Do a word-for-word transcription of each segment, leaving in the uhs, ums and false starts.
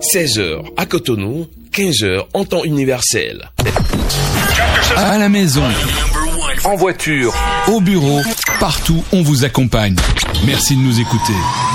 seize heures à Cotonou, quinze heures en temps universel. À la maison, En voiture, au bureau, partout on vous accompagne. Merci de nous écouter.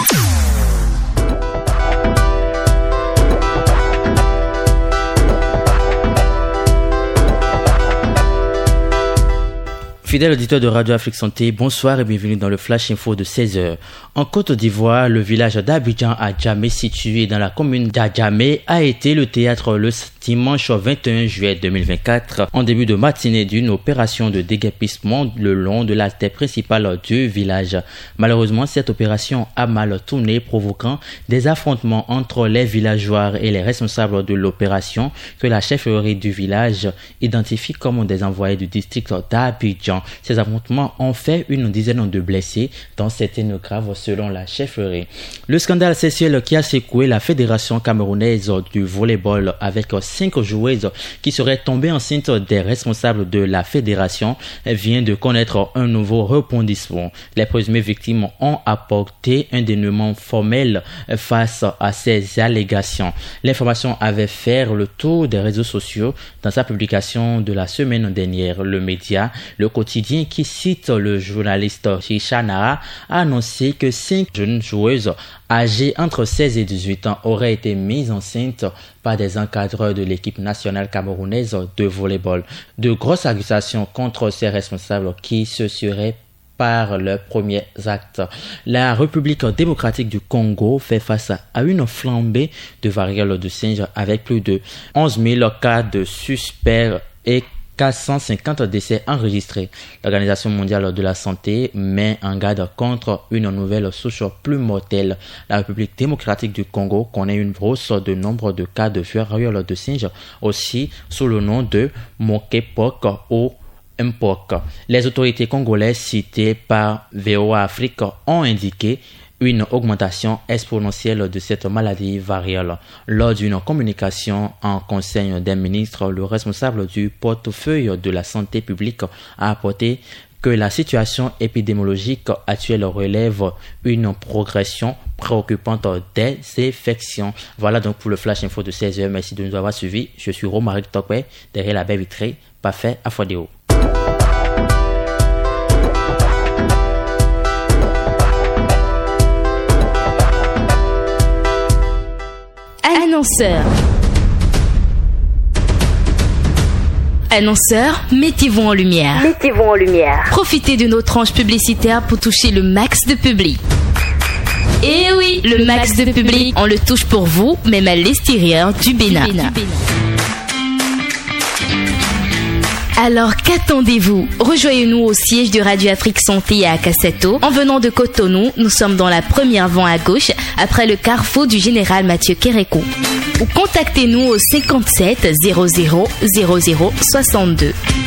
Fidèle auditeur de Radio Afrique Santé, bonsoir et bienvenue dans le Flash Info de seize heures. En Côte d'Ivoire, le village d'Abidjan à Djamé, situé dans la commune d'Adjamé, a été le théâtre le dimanche vingt et un juillet deux mille vingt-quatre, en début de matinée d'une opération de déguerpissement le long de l'artère principale du village. Malheureusement, cette opération a mal tourné, provoquant des affrontements entre les villageois et les responsables de l'opération que la chefferie du village identifie comme des envoyés du district d'Abidjan. Ces affrontements ont fait une dizaine de blessés, dont certaines graves selon la chefferie. Le scandale sexuel qui a secoué la fédération camerounaise du volleyball avec cinq joueuses qui seraient tombées enceintes des responsables de la fédération vient de connaître un nouveau rebondissement. Les présumées victimes ont apporté un dénouement formel face à ces allégations. L'information avait fait le tour des réseaux sociaux dans sa publication de la semaine dernière. Le média, le quotidien qui cite le journaliste Chichanara, a annoncé que cinq jeunes joueuses âgées entre seize et dix-huit ans auraient été mises enceintes par des encadreurs de l'équipe nationale camerounaise de volleyball. De grosses accusations contre ces responsables qui se seraient par leurs premiers actes. La République démocratique du Congo fait face à une flambée de variole de singe avec plus de onze mille cas de suspects et quatre cent cinquante décès enregistrés. L'Organisation mondiale de la santé met en garde contre une nouvelle souche plus mortelle. La République démocratique du Congo connaît une hausse de nombre de cas de variole de singe, aussi sous le nom de monkeypox ou mpox. Les autorités congolaises citées par V O A Afrique ont indiqué une augmentation exponentielle de cette maladie variole. Lors d'une communication en conseil des ministres, le responsable du portefeuille de la santé publique a apporté que la situation épidémiologique actuelle relève une progression préoccupante des infections. Voilà donc pour le Flash Info de seize heures. Merci de nous avoir suivis. Je suis Romaric Tokwe, derrière la baie vitrée, parfait à Fodéo. Annonceur. Annonceur, mettez-vous en lumière. Mettez-vous en lumière. Profitez de nos tranches publicitaires pour toucher le max de public. Et oui, le max de public, on le touche pour vous, même à l'extérieur du Bénin. Du Bénin. Alors qu'attendez-vous? Rejoignez-nous au siège de Radio Afrique Santé à Kassato. En venant de Cotonou, nous sommes dans la première van à gauche, après le carrefour du général Mathieu Kérékou. Ou contactez-nous au cinquante-sept zéro zéro zéro zéro soixante-deux.